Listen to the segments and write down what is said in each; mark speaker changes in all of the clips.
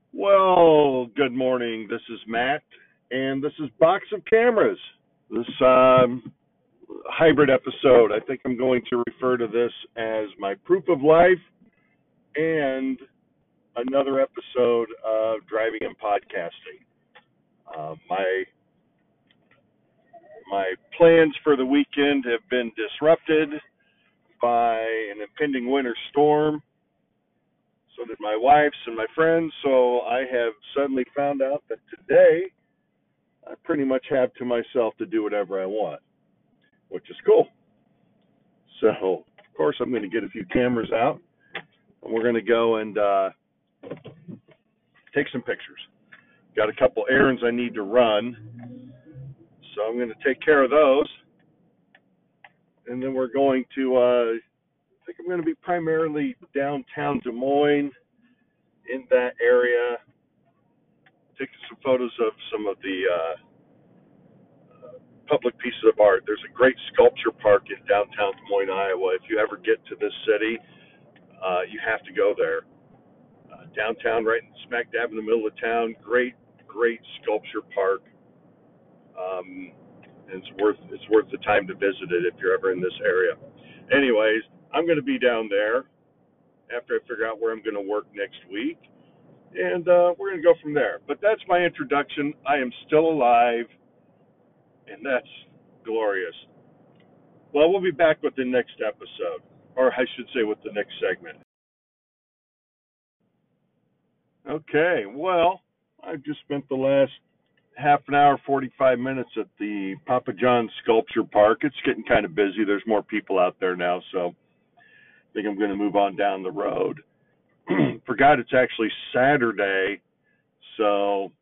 Speaker 1: Well, good morning. This is Matt, and this is Box of Cameras. This hybrid episode, I think I'm going to refer to this as my proof of life and another episode of driving and podcasting. My plans for the weekend have been disrupted by an impending winter storm. So did my wife's and my friends. So I have suddenly found out that today I pretty much have to myself to do whatever I want, which is cool. So, of course, I'm going to get a few cameras out, and we're going to go and take some pictures. Got a couple errands I need to run, so I'm going to take care of those. And then we're going to, I think I'm going to be primarily downtown Des Moines, in that area, taking some photos of some of the public pieces of art. There's a great sculpture park in downtown Des Moines, Iowa. If you ever get to this city, you have to go there. Downtown, right smack dab in the middle of town. Great sculpture park. It's worth the time to visit it if you're ever in this area. Anyways, I'm going to be down there after I figure out where I'm going to work next week, and we're going to go from there. But that's my introduction. I am still alive, and that's glorious. Well, we'll be back with the next episode, or I should say with the next segment. Okay, well, I've just spent the last half an hour, 45 minutes at the Papa John's Sculpture Park. It's getting kind of busy. There's more people out there now, so I think I'm going to move on down the road. Forgot it's actually Saturday, so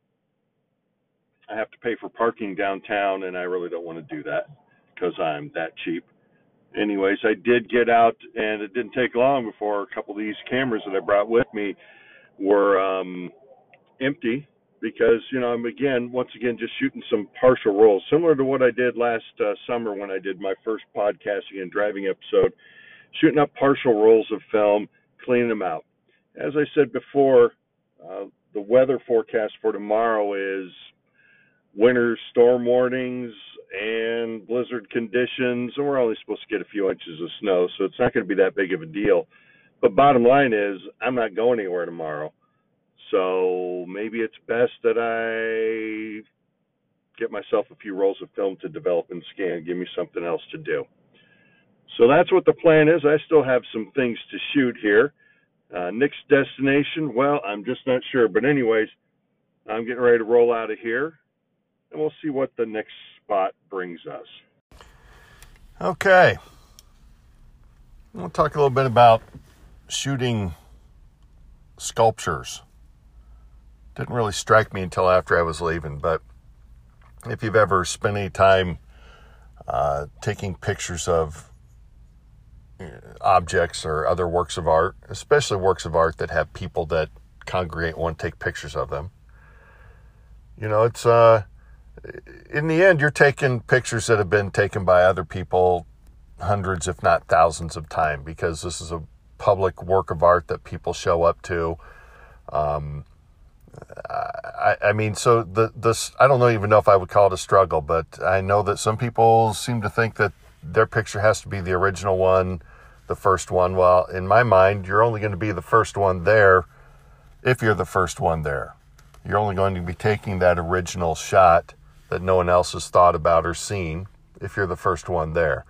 Speaker 1: I have to pay for parking downtown, and I really don't want to do that because I'm that cheap. Anyways, I did get out, and it didn't take long before a couple of these cameras that I brought with me were empty because, I'm once again, just shooting some partial rolls, similar to what I did last summer when I did my first podcasting and driving episode, shooting up partial rolls of film, cleaning them out. As I said before, the weather forecast for tomorrow is winter storm warnings and blizzard conditions, and we're only supposed to get a few inches of snow, so it's not going to be that big of a deal. But bottom line is, I'm not going anywhere tomorrow. So maybe it's best that I get myself a few rolls of film to develop and scan, give me something else to do. So that's what the plan is. I still have some things to shoot here. Next destination, well, I'm just not sure. But anyways, I'm getting ready to roll out of here, and we'll see what the next spot brings us. Okay. We'll talk a little bit about shooting sculptures. Didn't really strike me until after I was leaving, but if you've ever spent any time taking pictures of objects or other works of art, especially works of art that have people that congregate and want to take pictures of them, it's in the end, you're taking pictures that have been taken by other people hundreds, if not thousands of times, because this is a public work of art that people show up to. So this, I don't even know if I would call it a struggle, but I know that some people seem to think that their picture has to be the original one, the first one. Well, in my mind, you're only going to be the first one there if you're the first one there. You're only going to be taking that original shot that no one else has thought about or seen if you're the first one there.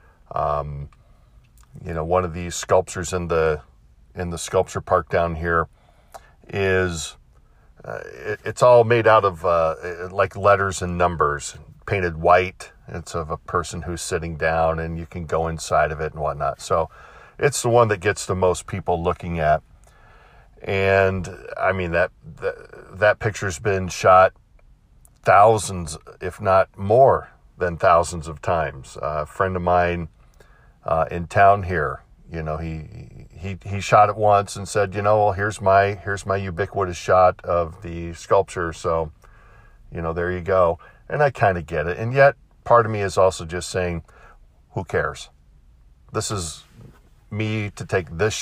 Speaker 1: One of these sculptures in the sculpture park down here is it's all made out of like letters and numbers painted white. It's of a person who's sitting down, and you can go inside of it and whatnot. So it's the one that gets the most people looking at. And I mean, that picture's been shot thousands, if not more than thousands of times. A friend of mine in town here, he shot it once and said, well, here's my ubiquitous shot of the sculpture. So, there you go. And I kind of get it. And yet part of me is also just saying, who cares? This is me to take this shot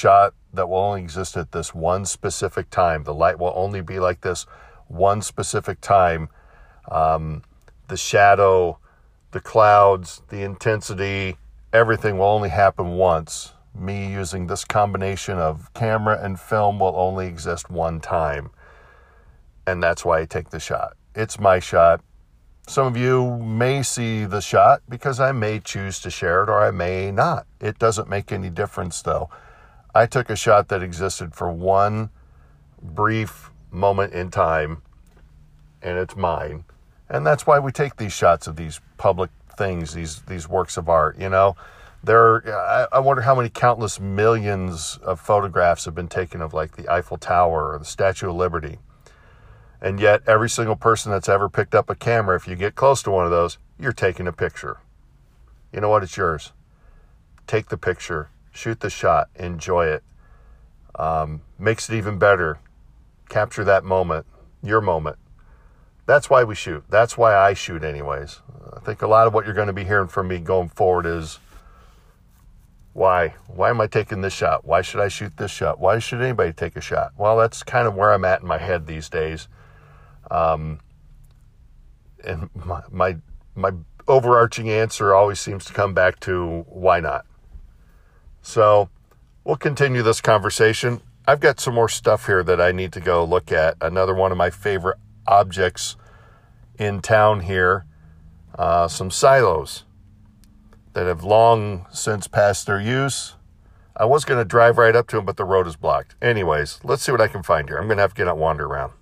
Speaker 1: that will only exist at this one specific time. The light will only be like this one specific time. The shadow, the clouds, the intensity, everything will only happen once. Me using this combination of camera and film will only exist one time. And that's why I take the shot. It's my shot. Some of you may see the shot because I may choose to share it or I may not. It doesn't make any difference though. I took a shot that existed for one brief moment in time, and it's mine. And that's why we take these shots of these public things, these works of art, you know. I wonder how many countless millions of photographs have been taken of like the Eiffel Tower or the Statue of Liberty. And yet every single person that's ever picked up a camera, if you get close to one of those, you're taking a picture. You know what? It's yours. Take the picture. Shoot the shot. Enjoy it. Makes it even better. Capture that moment. Your moment. That's why we shoot. That's why I shoot anyways. I think a lot of what you're going to be hearing from me going forward is why? Why am I taking this shot? Why should I shoot this shot? Why should anybody take a shot? Well, that's kind of where I'm at in my head these days. And my overarching answer always seems to come back to why not? So we'll continue this conversation. I've got some more stuff here that I need to go look at. Another one of my favorite objects in town here, some silos that have long since passed their use. I was going to drive right up to them, but the road is blocked. Anyways, let's see what I can find here. I'm going to have to get out and wander around.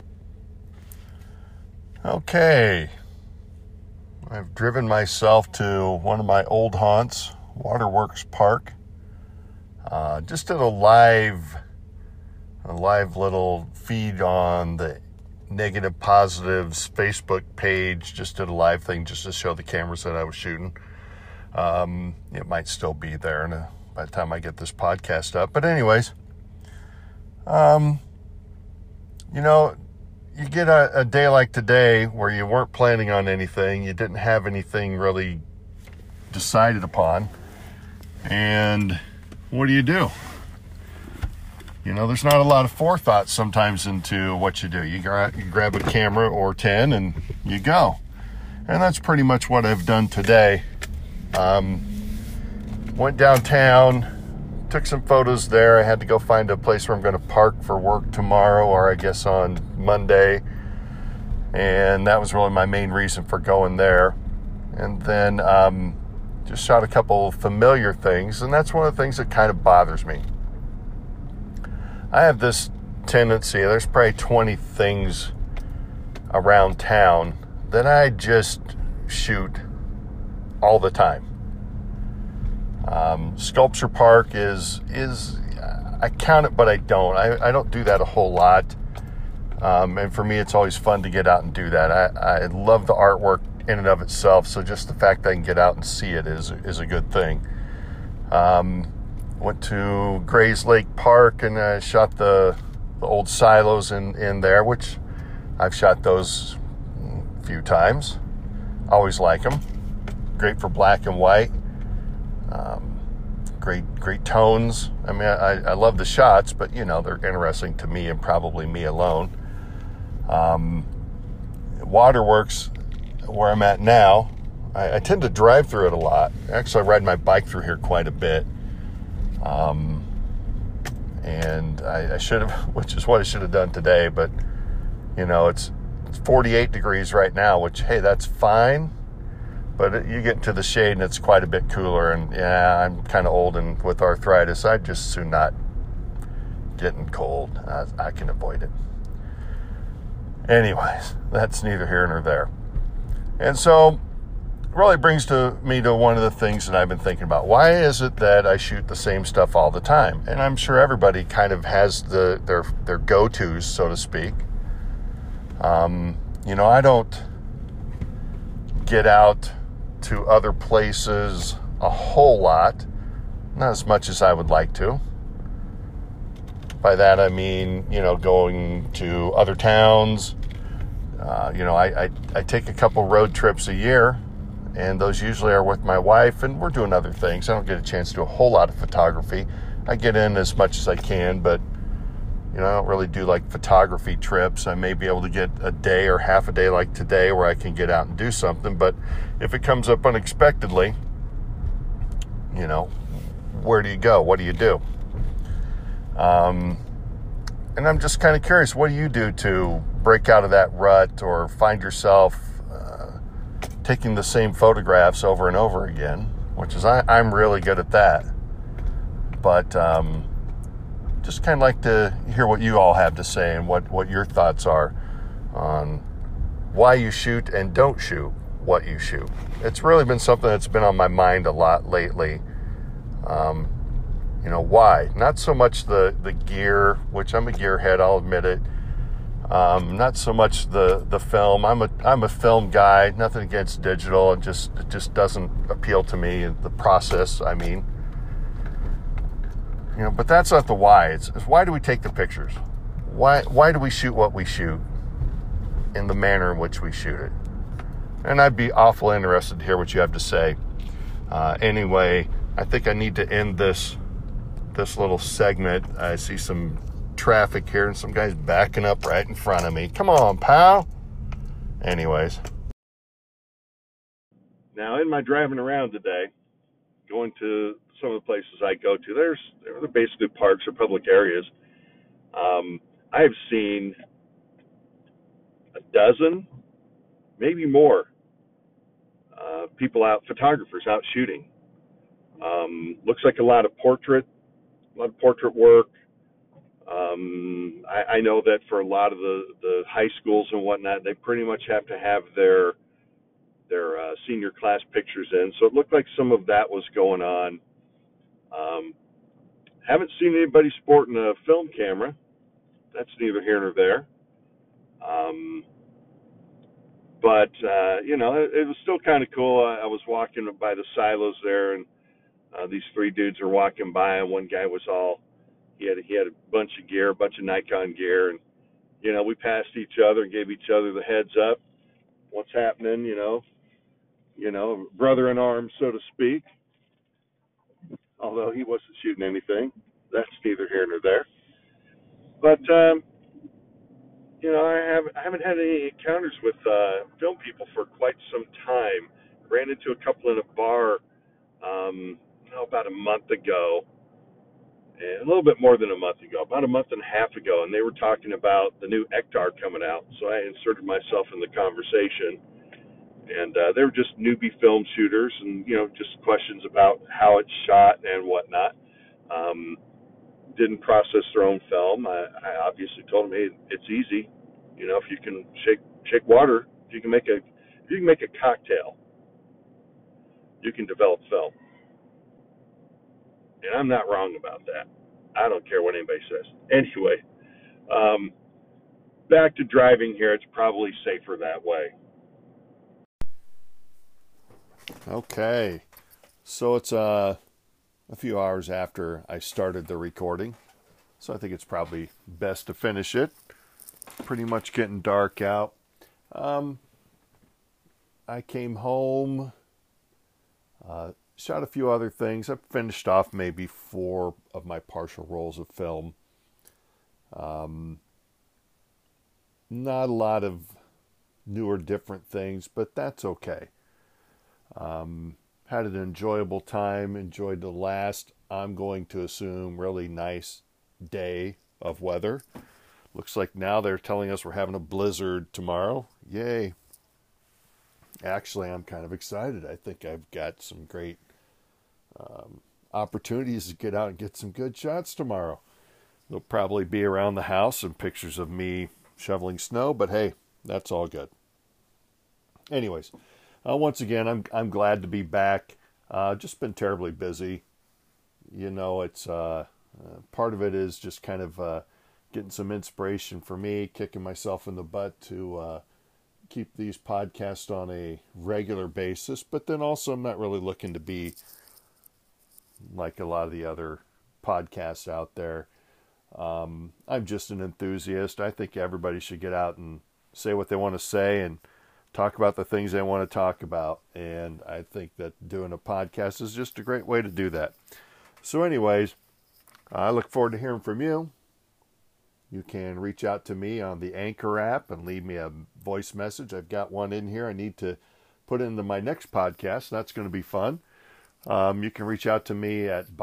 Speaker 1: Okay. I've driven myself to one of my old haunts, Waterworks Park. Just did a live little feed on the Negative Positives Facebook page. Just did a live thing just to show the cameras that I was shooting. It might still be there by the time I get this podcast up. But anyways, you get a day like today where you weren't planning on anything. You didn't have anything really decided upon. And what do? You know, there's not a lot of forethought sometimes into what you do. You grab a camera or 10 and you go. And that's pretty much what I've done today. Went downtown, took some photos there. I had to go find a place where I'm going to park for work tomorrow, or I guess on Monday. And that was really my main reason for going there. And then just shot a couple familiar things, and that's one of the things that kind of bothers me. I have this tendency, there's probably 20 things around town that I just shoot all the time. Sculpture Park is I count it, but I don't. I don't do that a whole lot. And for me, it's always fun to get out and do that. I love the artwork in and of itself, so just the fact that I can get out and see it is a good thing. Went to Grays Lake Park and I shot the old silos in there, which I've shot those a few times. Always like them. Great for black and white. Great tones. I mean, I love the shots, but you know, they're interesting to me and probably me alone. Waterworks, where I'm at now, I tend to drive through it a lot. Actually, I ride my bike through here quite a bit. And I should have, which is what I should have done today, but you know, it's 48 degrees right now, which, hey, that's fine. But you get into the shade and it's quite a bit cooler. And yeah, I'm kind of old and with arthritis, I'd just soon not getting cold. I can avoid it. Anyways, that's neither here nor there. And so it really brings me to one of the things that I've been thinking about. Why is it that I shoot the same stuff all the time? And I'm sure everybody kind of has their go-tos, so to speak. You know, I don't get out to other places a whole lot, not as much as I would like to. By that I mean, you know, going to other towns. You know, I take a couple road trips a year, and those usually are with my wife, and we're doing other things. I don't get a chance to do a whole lot of photography. I get in as much as I can, but I don't really do like photography trips. I may be able to get a day or half a day like today where I can get out and do something, but if it comes up unexpectedly, where do you go? What do you do? And I'm just kind of curious, what do you do to break out of that rut or find yourself taking the same photographs over and over again, which is I'm really good at that. But just kind of like to hear what you all have to say and what your thoughts are on why you shoot and don't shoot what you shoot. It's really been something that's been on my mind a lot lately. Why? Not so much the gear, which I'm a gearhead, I'll admit it. Not so much the film. I'm a film guy. Nothing against digital. It just doesn't appeal to me. The process, I mean. But that's not the why. It's why do we take the pictures? Why do we shoot what we shoot in the manner in which we shoot it? And I'd be awful interested to hear what you have to say. Anyway, I think I need to end this little segment. I see some traffic here and some guys backing up right in front of me. Come on, pal. Anyways. Now, in my driving around today, going to some of the places I go to, they're basically parks or public areas. I have seen a dozen, maybe more, people out, photographers out shooting. Looks like a lot of portrait work. I know that for a lot of the high schools and whatnot, they pretty much have to have their senior class pictures in. So it looked like some of that was going on. Haven't seen anybody sporting a film camera. That's neither here nor there. But it was still kind of cool. I was walking by the silos there, and these three dudes are walking by, and one guy was he had a bunch of gear, a bunch of Nikon gear, and we passed each other and gave each other the heads up. What's happening? Brother in arms, so to speak. Although he wasn't shooting anything, that's neither here nor there. But I haven't had any encounters with film people for quite some time. Ran into a couple in a bar about a month ago, a little bit more than a month ago, about a month and a half ago, and they were talking about the new Ektar coming out. So I inserted myself in the conversation, and they were just newbie film shooters, and just questions about how it's shot and whatnot. Didn't process their own film. I obviously told them, hey, it's easy. If you can shake water, if you can make a cocktail, you can develop film. And I'm not wrong about that. I don't care what anybody says. Anyway, back to driving here. It's probably safer that way. Okay. So it's a few hours after I started the recording. So I think it's probably best to finish it. Pretty much getting dark out. I came home, shot a few other things. I finished off maybe 4 of my partial rolls of film. Not a lot of new or different things, but that's okay. Had an enjoyable time, enjoyed the last, I'm going to assume, really nice day of weather. Looks like now they're telling us we're having a blizzard tomorrow. Yay. Actually, I'm kind of excited. I think I've got some great opportunities to get out and get some good shots tomorrow. They'll probably be around the house and pictures of me shoveling snow, but hey, that's all good. Anyways, once again, I'm glad to be back. Just been terribly busy. It's part of it is just kind of getting some inspiration for me, kicking myself in the butt to keep these podcasts on a regular basis. But then also I'm not really looking to be like a lot of the other podcasts out there. I'm just an enthusiast. I think everybody should get out and say what they want to say and talk about the things they want to talk about. And I think that doing a podcast is just a great way to do that. So anyways,
Speaker 2: I look forward to hearing from you. You can reach out to me on the Anchor app and leave me a voice message. I've got one in here I need to put into my next podcast. That's going to be fun. You can reach out to me at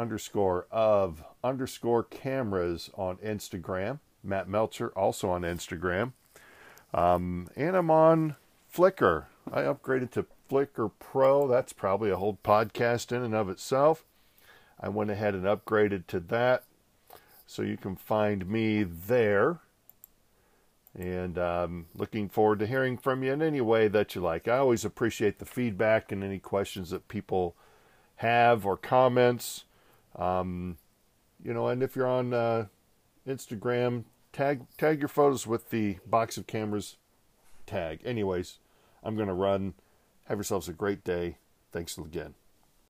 Speaker 2: box_of_cameras on Instagram. Matt Meltzer, also on Instagram. And I'm on Flickr. I upgraded to Flickr Pro. That's probably a whole podcast in and of itself. I went ahead and upgraded to that. So you can find me there. And looking forward to hearing from you in any way that you like. I always appreciate the feedback and any questions that people have or comments. And if you're on Instagram, tag your photos with the Box of Cameras tag. Anyways, I'm going to run. Have yourselves a great day. Thanks again.